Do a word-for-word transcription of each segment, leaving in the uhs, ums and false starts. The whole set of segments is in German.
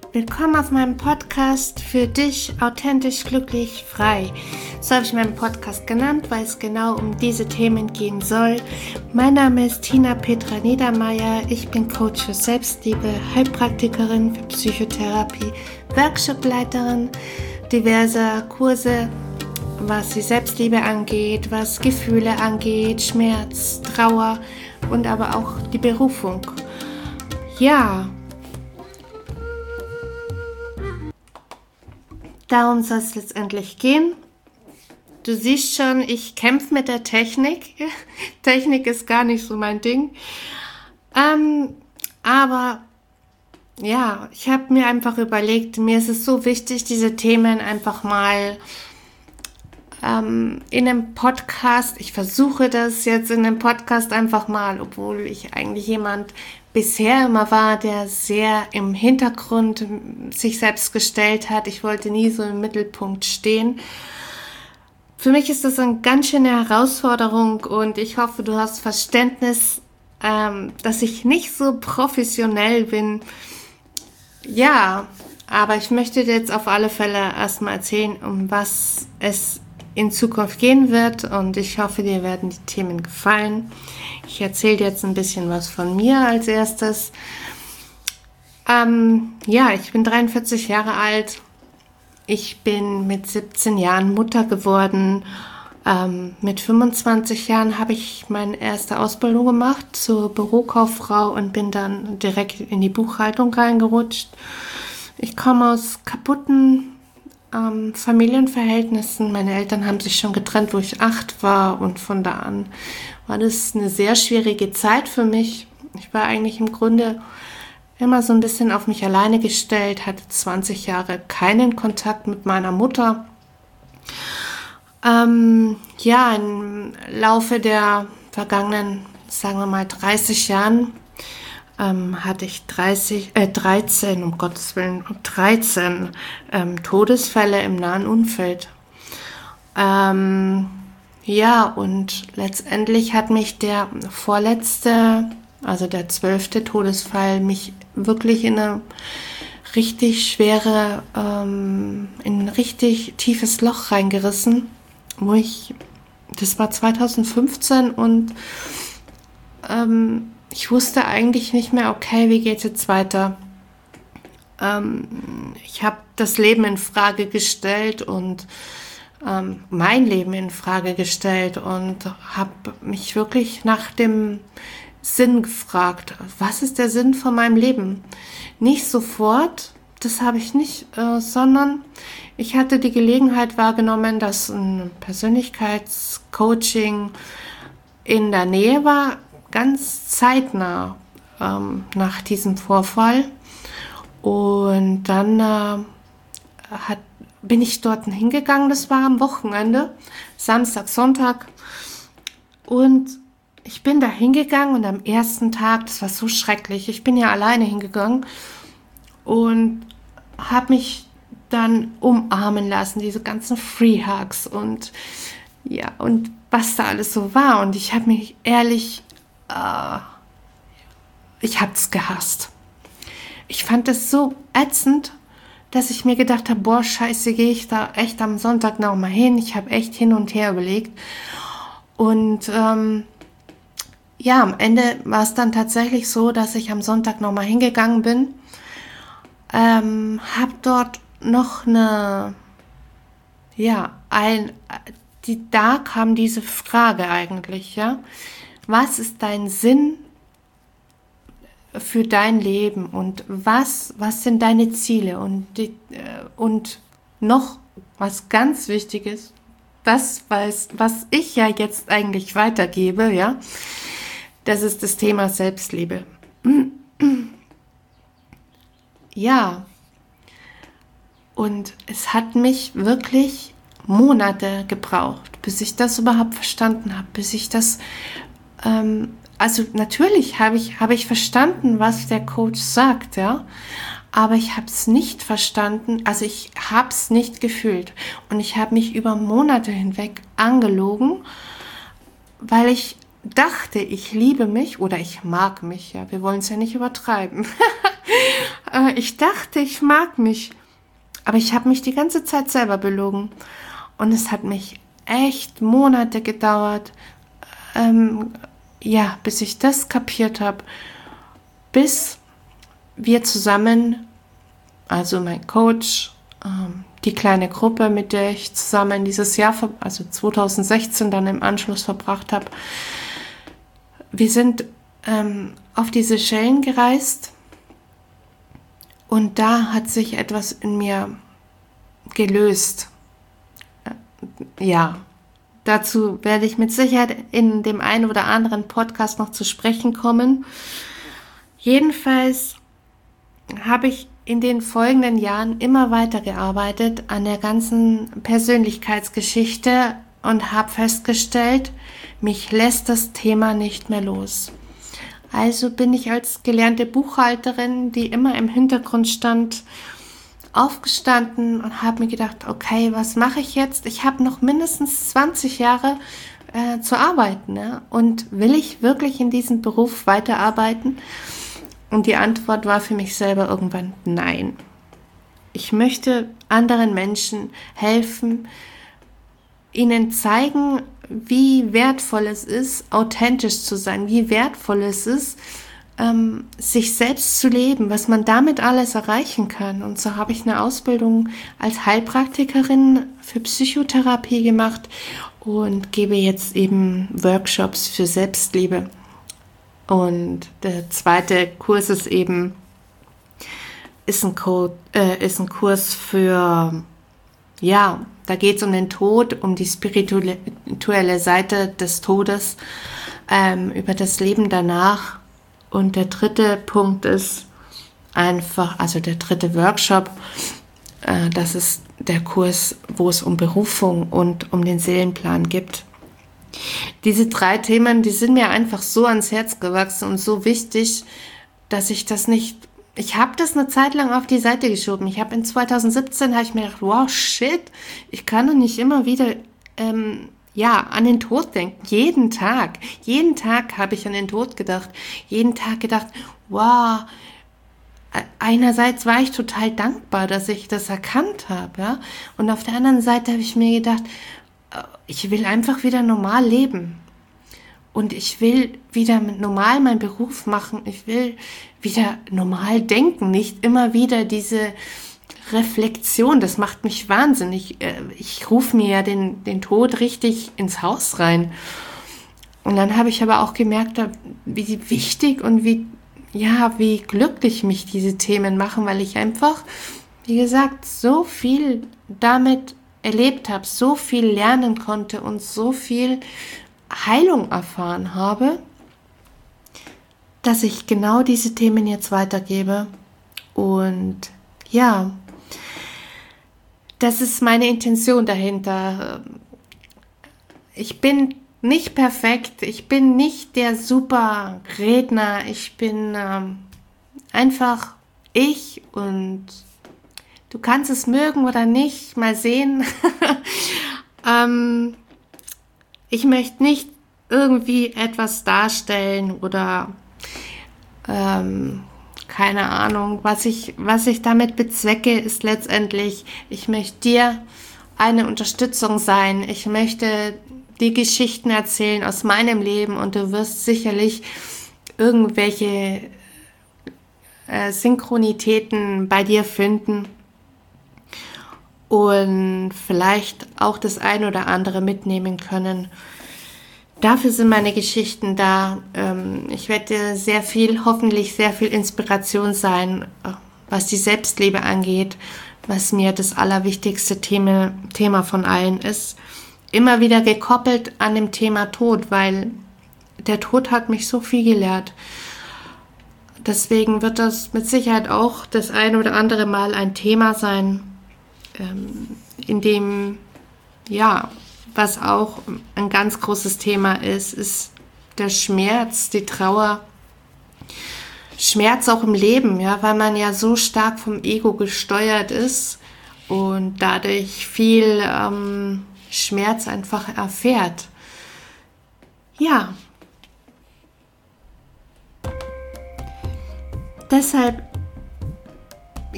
Willkommen auf meinem Podcast für dich authentisch, glücklich, frei. So habe ich meinen Podcast genannt, weil es genau um diese Themen gehen soll. Mein Name ist Tina Petra Niedermeyer. Ich bin Coach für Selbstliebe, Heilpraktikerin für Psychotherapie, Workshopleiterin diverser Kurse, was die Selbstliebe angeht, was Gefühle angeht, Schmerz, Trauer und aber auch die Berufung. Ja, darum soll es letztendlich gehen. Du siehst schon, ich kämpfe mit der Technik. Technik ist gar nicht so mein Ding. Ähm, aber ja, ich habe mir einfach überlegt, mir ist es so wichtig, diese Themen einfach mal ähm, in einem Podcast, ich versuche das jetzt in einem Podcast einfach mal, obwohl ich eigentlich jemand bisher immer war, der sehr im Hintergrund sich selbst gestellt hat. Ich wollte nie so im Mittelpunkt stehen. Für mich ist das eine ganz schöne Herausforderung und ich hoffe, du hast Verständnis, ähm, dass ich nicht so professionell bin. Ja, aber ich möchte dir jetzt auf alle Fälle erstmal erzählen, um was es in Zukunft gehen wird und ich hoffe, dir werden die Themen gefallen. Ich erzähle dir jetzt ein bisschen was von mir als erstes. Ähm, ja, ich bin dreiundvierzig Jahre alt. Ich bin mit siebzehn Jahren Mutter geworden. Ähm, mit fünfundzwanzig Jahren habe ich meine erste Ausbildung gemacht zur Bürokauffrau und bin dann direkt in die Buchhaltung reingerutscht. Ich komme aus kaputten ähm, Familienverhältnissen. Meine Eltern haben sich schon getrennt, wo ich acht war und von da an war das eine sehr schwierige Zeit für mich. Ich war eigentlich im Grunde immer so ein bisschen auf mich alleine gestellt, hatte zwanzig Jahre keinen Kontakt mit meiner Mutter. Ähm, ja, im Laufe der vergangenen, sagen wir mal, dreißig Jahren ähm, hatte ich dreißig, äh, dreizehn, um Gottes Willen, dreizehn ähm, Todesfälle im nahen Umfeld. Ähm, ja, und letztendlich hat mich der vorletzte, also der zwölfte Todesfall, mich wirklich in eine richtig schwere, ähm, in ein richtig tiefes Loch reingerissen, wo ich, das war zweitausendfünfzehn und ähm, ich wusste eigentlich nicht mehr, okay, wie geht es jetzt weiter? Ähm, ich habe das Leben in Frage gestellt und ähm, mein Leben in Frage gestellt und habe mich wirklich nach dem Sinn gefragt. Was ist der Sinn von meinem Leben? Nicht sofort, das habe ich nicht, äh, sondern ich hatte die Gelegenheit wahrgenommen, dass ein Persönlichkeitscoaching in der Nähe war, ganz zeitnah ähm, nach diesem Vorfall. Und dann äh, hat, bin ich dort hingegangen, das war am Wochenende, Samstag, Sonntag. Und ich bin da hingegangen und am ersten Tag, das war so schrecklich, ich bin ja alleine hingegangen und habe mich dann umarmen lassen, diese ganzen Free Hugs und ja, und was da alles so war. Und ich habe mich ehrlich, äh, ich habe es gehasst. Ich fand es so ätzend, dass ich mir gedacht habe, boah, scheiße, gehe ich da echt am Sonntag noch mal hin. Ich habe echt hin und her überlegt. Und ähm, ja, am Ende war es dann tatsächlich so, dass ich am Sonntag noch mal hingegangen bin. Ähm, habe dort noch eine, ja, ein, die, da kam diese Frage eigentlich, ja. Was ist dein Sinn für dein Leben und was, was sind deine Ziele und, die, und noch was ganz Wichtiges, das, was, was ich ja jetzt eigentlich weitergebe, ja, das ist das Thema Selbstliebe. Ja, und es hat mich wirklich Monate gebraucht, bis ich das überhaupt verstanden habe, bis ich das ähm, Also natürlich habe ich, habe ich verstanden, was der Coach sagt, ja, aber ich habe es nicht verstanden, also ich habe es nicht gefühlt und ich habe mich über Monate hinweg angelogen, weil ich dachte, ich liebe mich oder ich mag mich, ja, wir wollen es ja nicht übertreiben, äh, ich dachte, ich mag mich. Aber ich habe mich die ganze Zeit selber belogen. Und es hat mich echt Monate gedauert, ähm, ja, bis ich das kapiert habe. Bis wir zusammen, also mein Coach, ähm, die kleine Gruppe, mit der ich zusammen dieses Jahr, also zwanzig sechzehn dann im Anschluss verbracht habe, wir sind ähm, auf die Seychellen gereist und da hat sich etwas in mir gelöst. Ja, dazu werde ich mit Sicherheit in dem einen oder anderen Podcast noch zu sprechen kommen. Jedenfalls habe ich in den folgenden Jahren immer weiter gearbeitet an der ganzen Persönlichkeitsgeschichte und habe festgestellt, mich lässt das Thema nicht mehr los. Also bin ich als gelernte Buchhalterin, die immer im Hintergrund stand, aufgestanden und habe mir gedacht, okay, was mache ich jetzt? Ich habe noch mindestens zwanzig Jahre äh, zu arbeiten. Ne? Und will ich wirklich in diesem Beruf weiterarbeiten? Und die Antwort war für mich selber irgendwann nein. Ich möchte anderen Menschen helfen, ihnen zeigen, wie wertvoll es ist, authentisch zu sein, wie wertvoll es ist, ähm, sich selbst zu leben, was man damit alles erreichen kann. Und so habe ich eine Ausbildung als Heilpraktikerin für Psychotherapie gemacht und gebe jetzt eben Workshops für Selbstliebe. Und der zweite Kurs ist eben ist ein, Code, äh, ist ein Kurs für, ja, da geht es um den Tod, um die spirituelle Seite des Todes, ähm, über das Leben danach. Und der dritte Punkt ist einfach, also der dritte Workshop, äh, das ist der Kurs, wo es um Berufung und um den Seelenplan geht. Diese drei Themen, die sind mir einfach so ans Herz gewachsen und so wichtig, dass ich das nicht, ich habe das eine Zeit lang auf die Seite geschoben. Ich habe in zwanzig siebzehn, habe ich mir gedacht, wow, shit, ich kann doch nicht immer wieder, ähm, ja, an den Tod denken. Jeden Tag, jeden Tag habe ich an den Tod gedacht. Jeden Tag gedacht, wow, einerseits war ich total dankbar, dass ich das erkannt habe, ja. Und auf der anderen Seite habe ich mir gedacht, ich will einfach wieder normal leben. Und ich will wieder normal meinen Beruf machen. Ich will wieder normal denken. Nicht immer wieder diese Reflexion. Das macht mich wahnsinnig. Ich rufe mir ja den, den Tod richtig ins Haus rein. Und dann habe ich aber auch gemerkt, wie wichtig und wie, ja, wie glücklich mich diese Themen machen, weil ich einfach, wie gesagt, so viel damit erlebt habe, so viel lernen konnte und so viel Heilung erfahren habe, dass ich genau diese Themen jetzt weitergebe. Und ja, das ist meine Intention dahinter. Ich bin nicht perfekt, ich bin nicht der super Redner, ich bin ähm, einfach ich und du kannst es mögen oder nicht, mal sehen. ähm, ich möchte nicht irgendwie etwas darstellen oder ähm, keine Ahnung, was ich, was ich damit bezwecke, ist letztendlich, ich möchte dir eine Unterstützung sein. Ich möchte die Geschichten erzählen aus meinem Leben und du wirst sicherlich irgendwelche äh, Synchronitäten bei dir finden. Und vielleicht auch das ein oder andere mitnehmen können. Dafür sind meine Geschichten da. Ich werde dir sehr viel, hoffentlich sehr viel Inspiration sein, was die Selbstliebe angeht, was mir das allerwichtigste Thema, Thema von allen ist. Immer wieder gekoppelt an dem Thema Tod, weil der Tod hat mich so viel gelehrt. Deswegen wird das mit Sicherheit auch das ein oder andere Mal ein Thema sein, in dem, ja, was auch ein ganz großes Thema ist, ist der Schmerz, die Trauer, Schmerz auch im Leben, ja, weil man ja so stark vom Ego gesteuert ist und dadurch viel ähm, Schmerz einfach erfährt. Ja. Deshalb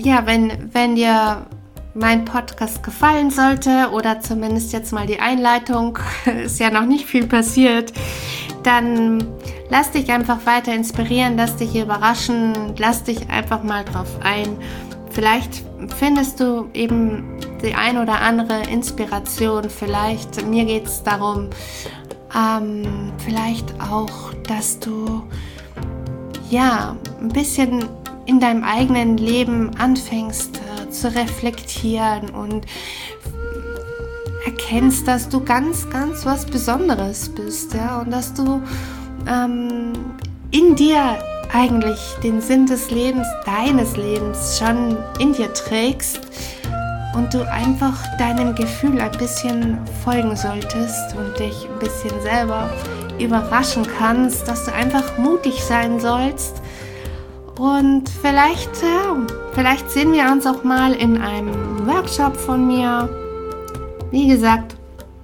ja, wenn, wenn dir mein Podcast gefallen sollte oder zumindest jetzt mal die Einleitung, ist ja noch nicht viel passiert, dann lass dich einfach weiter inspirieren, lass dich überraschen, lass dich einfach mal drauf ein. Vielleicht findest du eben die ein oder andere Inspiration, vielleicht, mir geht es darum, ähm, vielleicht auch, dass du ja ein bisschen in deinem eigenen Leben anfängst äh, zu reflektieren und erkennst, dass du ganz, ganz was Besonderes bist, ja, und dass du ähm, in dir eigentlich den Sinn des Lebens, deines Lebens schon in dir trägst und du einfach deinem Gefühl ein bisschen folgen solltest und dich ein bisschen selber überraschen kannst, dass du einfach mutig sein sollst. Und vielleicht, ja, vielleicht sehen wir uns auch mal in einem Workshop von mir. Wie gesagt,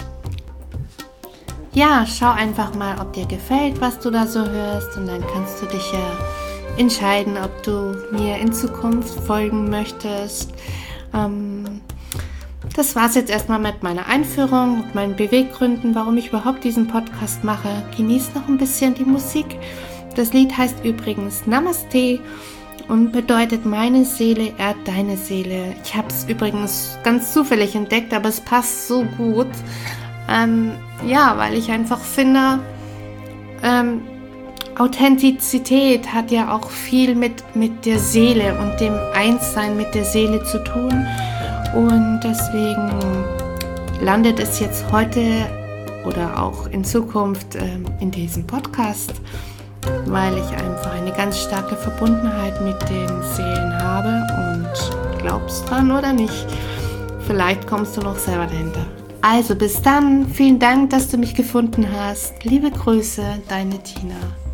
ja, schau einfach mal, ob dir gefällt, was du da so hörst, und dann kannst du dich ja entscheiden, ob du mir in Zukunft folgen möchtest. Ähm, das war es jetzt erstmal mit meiner Einführung, mit meinen Beweggründen, warum ich überhaupt diesen Podcast mache. Genieß noch ein bisschen die Musik. Das Lied heißt übrigens Namaste und bedeutet: meine Seele ehrt deine Seele. Ich habe es übrigens ganz zufällig entdeckt, aber es passt so gut. Ähm, ja, weil ich einfach finde, ähm, Authentizität hat ja auch viel mit, mit der Seele und dem Einssein mit der Seele zu tun. Und deswegen landet es jetzt heute oder auch in Zukunft ähm, in diesem Podcast, weil ich einfach eine ganz starke Verbundenheit mit den Seelen habe, und glaubst dran oder nicht, vielleicht kommst du noch selber dahinter. Also bis dann, vielen Dank, dass du mich gefunden hast. Liebe Grüße, deine Tina.